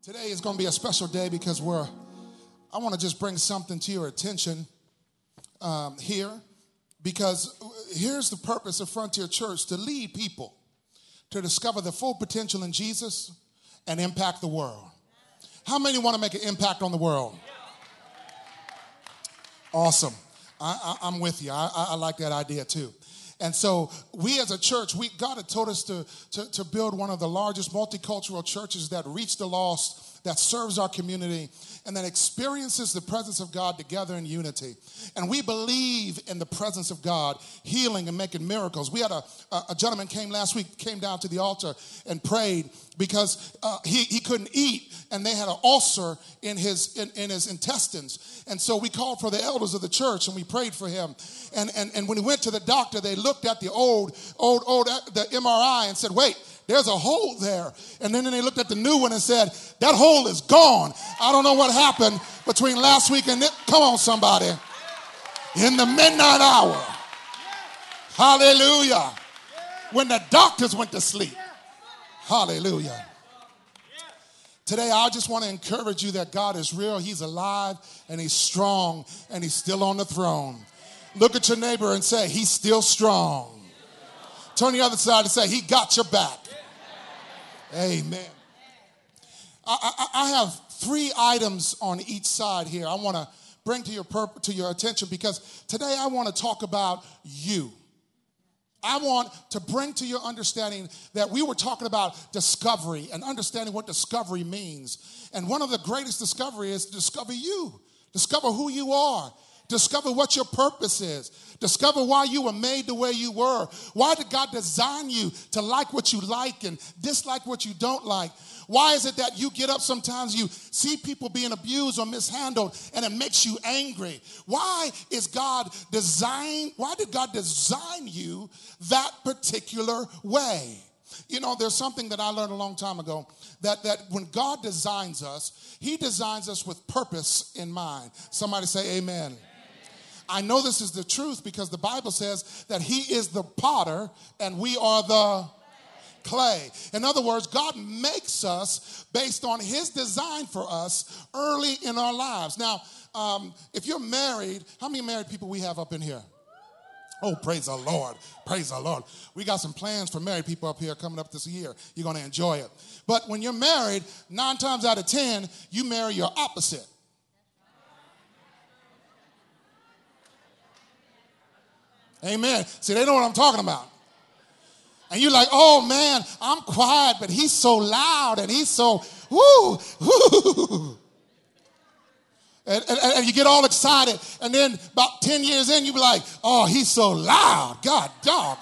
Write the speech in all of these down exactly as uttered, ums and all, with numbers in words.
Today is going to be a special day because we're, I want to just bring something to your attention um, here, because here's the purpose of Frontier Church: to lead people to discover the full potential in Jesus and impact the world. How many want to make an impact on the world? Awesome. I, I, I'm with you. I, I like that idea too. And so we as a church, we God had told us to, to, to build one of the largest multicultural churches that reach the lost, that serves our community, and that experiences the presence of God together in unity. And we believe in the presence of God, healing and making miracles. We had a, a gentleman came last week, came down to the altar and prayed because uh, he, he couldn't eat, and they had an ulcer in his in, in his intestines. And so we called for the elders of the church and we prayed for him. And, and, and when he went to the doctor, they looked at the old, old, old, the M R I and said, wait, there's a hole there. And then they looked at the new one and said, that hole is gone. I don't know what happened between last week and this. Come on, somebody. In the midnight hour. Hallelujah. When the doctors went to sleep. Hallelujah. Today, I just want to encourage you that God is real. He's alive and he's strong and he's still on the throne. Look at your neighbor and say, he's still strong. Turn the other side and say, he got your back. Amen. I, I, I have three items on each side here I want to bring to your purpose, to your attention, because today I want to talk about you. I want to bring to your understanding that we were talking about discovery and understanding what discovery means. And one of the greatest discovery is to discover you. Discover who you are. Discover what your purpose is. Discover why you were made the way you were. Why did God design you to like what you like and dislike what you don't like? Why is it that you get up sometimes, you see people being abused or mishandled, and it makes you angry? Why is God design? Why did God design you that particular way? You know, there's something that I learned a long time ago, that, that when God designs us, he designs us with purpose in mind. Somebody say amen. I know this is the truth because the Bible says that he is the potter and we are the clay. In other words, God makes us based on his design for us early in our lives. Now, um, if you're married, how many married people we have up in here? Oh, praise the Lord. Praise the Lord. We got some plans for married people up here coming up this year. You're going to enjoy it. But when you're married, nine times out of ten, you marry your opposite. Amen. See, they know what I'm talking about. And you're like, oh, man, I'm quiet, but he's so loud and he's so, woo, woo. And, and, and you get all excited. And then about ten years in, you be like, oh, he's so loud. God, dog.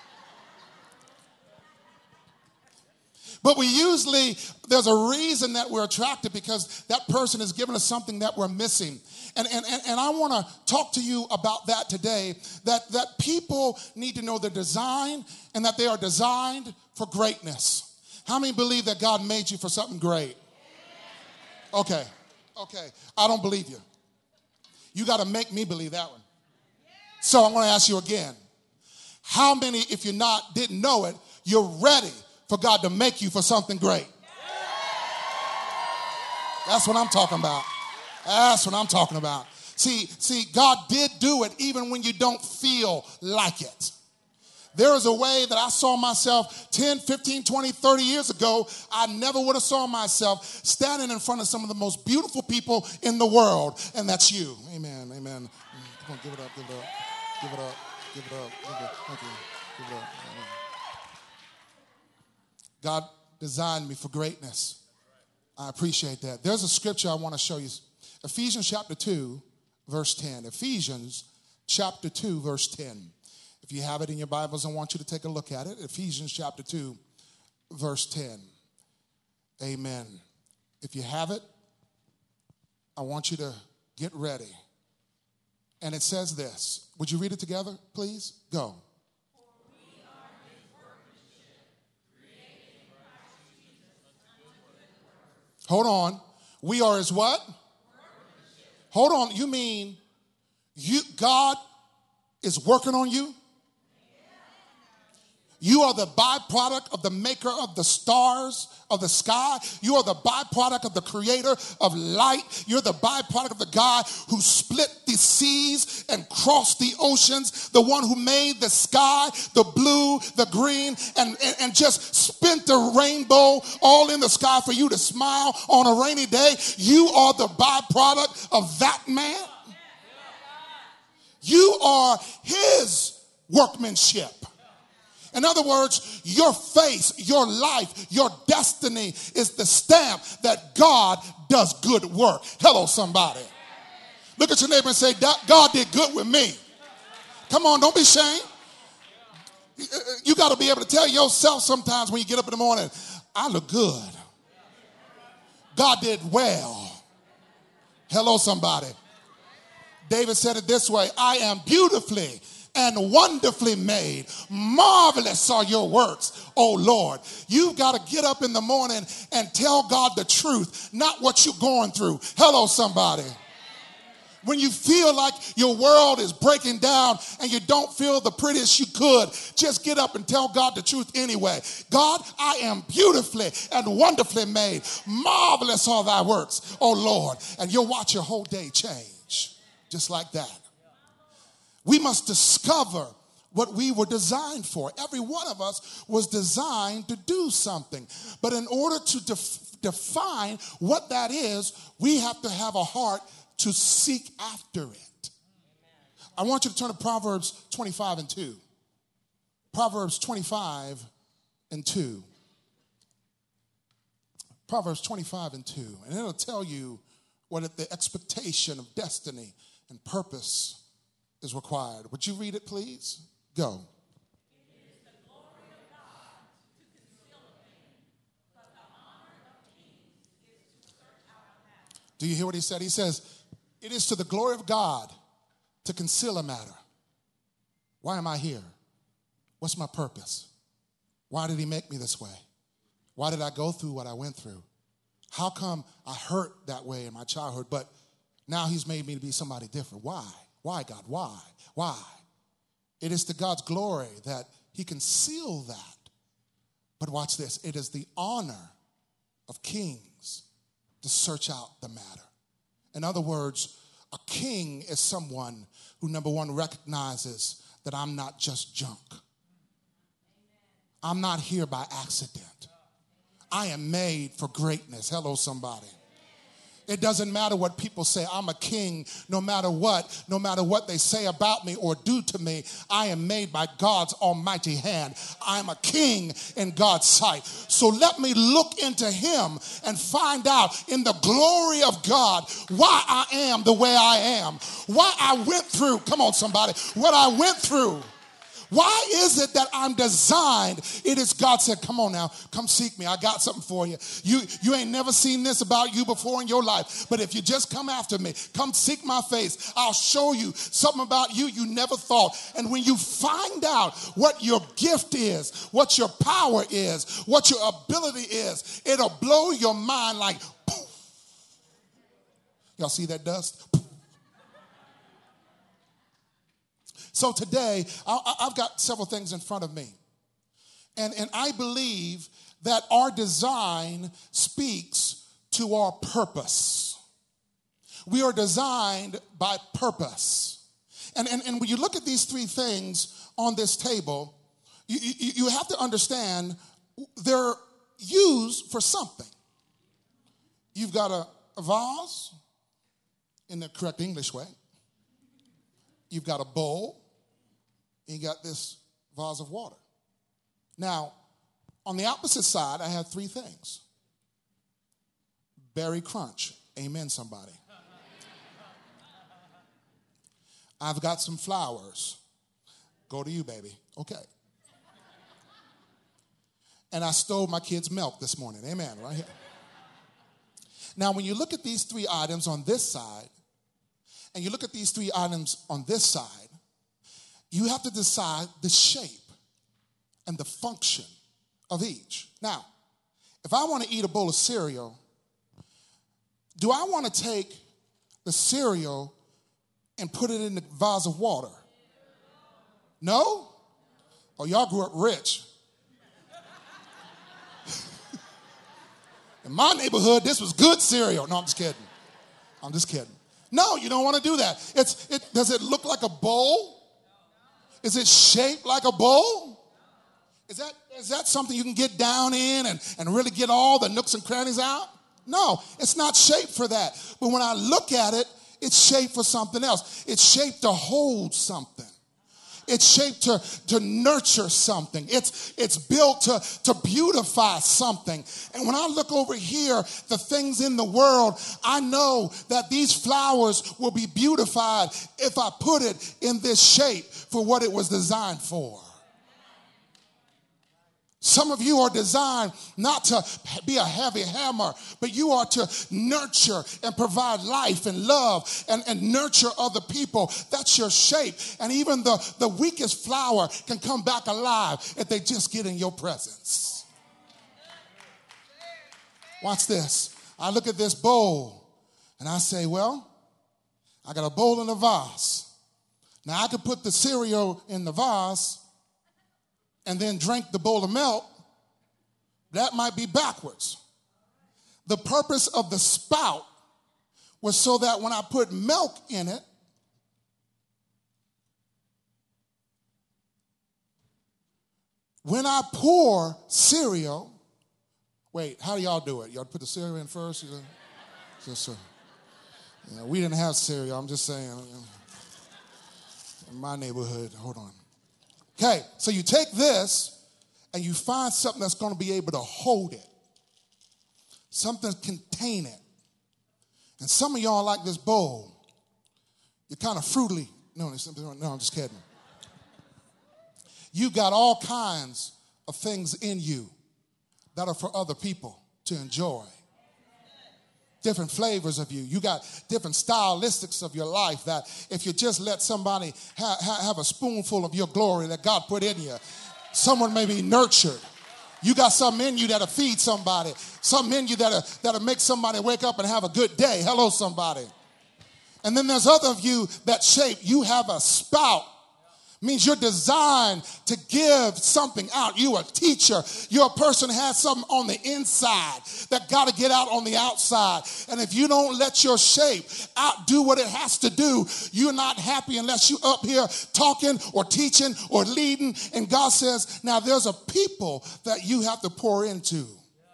But we usually, there's a reason that we're attracted, because that person has given us something that we're missing. And, and, and, and I want to talk to you about that today, that, that people need to know their design and that they are designed for greatness. How many believe that God made you for something great? Okay, okay. I don't believe you. You got to make me believe that one. So I'm going to ask you again. How many, if you're not, didn't know it, you're ready for God to make you for something great? That's what I'm talking about. That's what I'm talking about. See, see, God did do it even when you don't feel like it. There is a way that I saw myself ten, fifteen, twenty, thirty years ago. I never would have saw myself standing in front of some of the most beautiful people in the world, and that's you. Amen, amen. Come on, give it up, give it up, give it up, give it up, give it up. Thank you. Give it up. Amen. God designed me for greatness. I appreciate that. There's a scripture I want to show you. Ephesians chapter two, verse ten. Ephesians chapter two, verse ten. If you have it in your Bibles, I want you to take a look at it. Ephesians chapter two, verse ten. Amen. If you have it, I want you to get ready. And it says this. Would you read it together, please? Go. Hold on. We are his what? Hold on. You mean you God is working on you? You are the byproduct of the maker of the stars of the sky. You are the byproduct of the creator of light. You're the byproduct of the God who split the seas and crossed the oceans, the one who made the sky, the blue, the green, and, and, and just spent the rainbow all in the sky for you to smile on a rainy day. You are the byproduct of that man. You are his workmanship. In other words, your face, your life, your destiny is the stamp that God does good work. Hello, somebody. Look at your neighbor and say, God did good with me. Come on, don't be ashamed. You got to be able to tell yourself sometimes when you get up in the morning, I look good. God did well. Hello, somebody. David said it this way, I am beautifully and wonderfully made. Marvelous are your works, oh Lord. You've got to get up in the morning and tell God the truth, not what you're going through. Hello, somebody. When you feel like your world is breaking down and you don't feel the prettiest you could, just get up and tell God the truth anyway. God, I am beautifully and wonderfully made. Marvelous are thy works, oh Lord. And you'll watch your whole day change just like that. We must discover what we were designed for. Every one of us was designed to do something. But in order to def- define what that is, we have to have a heart to seek after it. I want you to turn to Proverbs twenty-five and two. Proverbs twenty-five and two. Proverbs twenty-five and two. And it'll tell you what the expectation of destiny and purpose is required. Would you read it, please? Go. It is the glory of God to conceal a thing, but the honor of kings is to search out a matter. Do you hear what he said? He says, it is to the glory of God to conceal a matter. Why am I here? What's my purpose? Why did he make me this way? Why did I go through what I went through? How come I hurt that way in my childhood, but now he's made me to be somebody different? Why? Why, God? Why? Why? It is to God's glory that he can seal that. But watch this. It is the honor of kings to search out the matter. In other words, a king is someone who, number one, recognizes that I'm not just junk. I'm not here by accident. I am made for greatness. Hello, somebody. It doesn't matter what people say. I'm a king no matter what, no matter what they say about me or do to me. I am made by God's almighty hand. I'm a king in God's sight. So let me look into him and find out in the glory of God why I am the way I am, why I went through, come on somebody, what I went through. Why is it that I'm designed? It is God said, come on now, come seek me. I got something for you. You, you ain't never seen this about you before in your life. But if you just come after me, come seek my face, I'll show you something about you you never thought. And when you find out what your gift is, what your power is, what your ability is, it'll blow your mind like poof. Y'all see that dust? Poof. So today, I've got several things in front of me. And, and I believe that our design speaks to our purpose. We are designed by purpose. And, and, and when you look at these three things on this table, you, you, you have to understand they're used for something. You've got a, a vase in the correct English way. You've got a bowl. And you got this vase of water. Now, on the opposite side, I have three things. Berry crunch. Amen, somebody. I've got some flowers. Go to you, baby. Okay. And I stole my kid's milk this morning. Amen, right here. Now, when you look at these three items on this side, and you look at these three items on this side, you have to decide the shape and the function of each. Now, if I want to eat a bowl of cereal, do I want to take the cereal and put it in the vase of water? No? Oh, y'all grew up rich. In my neighborhood, this was good cereal. No, I'm just kidding. I'm just kidding. No, you don't want to do that. It's, it, does it look like a bowl? Is it shaped like a bowl? Is that, is that something you can get down in and, and really get all the nooks and crannies out? No, it's not shaped for that. But when I look at it, it's shaped for something else. It's shaped to hold something. It's shaped to, to nurture something. It's, it's built to, to beautify something. And when I look over here, the things in the world, I know that these flowers will be beautified if I put it in this shape for what it was designed for. Some of you are designed not to be a heavy hammer, but you are to nurture and provide life and love and, and nurture other people. That's your shape. And even the, the weakest flower can come back alive if they just get in your presence. Watch this. I look at this bowl and I say, well, I got a bowl in a vase. Now I could put the cereal in the vase and then drink the bowl of milk. That might be backwards. The purpose of the spout was so that when I put milk in it, when I pour cereal, wait, how do y'all do it? Y'all put the cereal in first? Yes, sir. Yeah, we didn't have cereal. I'm just saying. In my neighborhood, hold on. Okay, so you take this and you find something that's going to be able to hold it. Something to contain it. And some of y'all like this bowl. You're kind of fruity. No, no, I'm just kidding. You got all kinds of things in you that are for other people to enjoy. Different flavors of you. You got different stylistics of your life that if you just let somebody ha- ha- have a spoonful of your glory that God put in you, someone may be nurtured. You got something in you that'll feed somebody. Something in you that'll, that'll make somebody wake up and have a good day. Hello, somebody. And then there's other of you that shape. You have a spout. Means you're designed to give something out. You're a teacher. You're a person who has something on the inside that got to get out on the outside. And if you don't let your shape outdo what it has to do, you're not happy unless you're up here talking or teaching or leading. And God says, now there's a people that you have to pour into.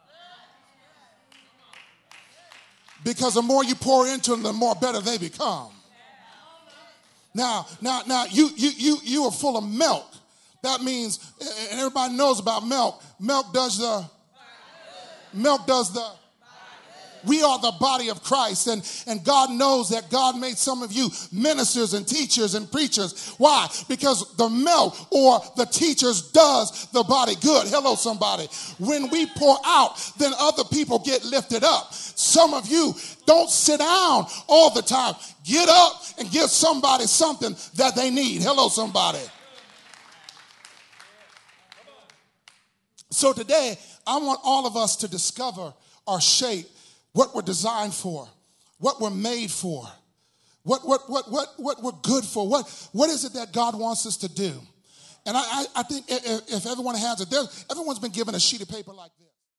Because the more you pour into them, the more better they become. Now, now, now, you, you, you, you are full of milk. That means, and everybody knows about milk. Milk does the, milk does the, we are the body of Christ. And, and God knows that God made some of you ministers and teachers and preachers. Why? Because the milk or the teachers does the body good. Hello, somebody. When we pour out, then other people get lifted up. Some of you don't sit down all the time. Get up and give somebody something that they need. Hello, somebody. So today, I want all of us to discover our shape, what we're designed for, what we're made for, what what what what what we're good for. What what is it that God wants us to do? And I I, I think if, if everyone has it, there, everyone's been given a sheet of paper like this.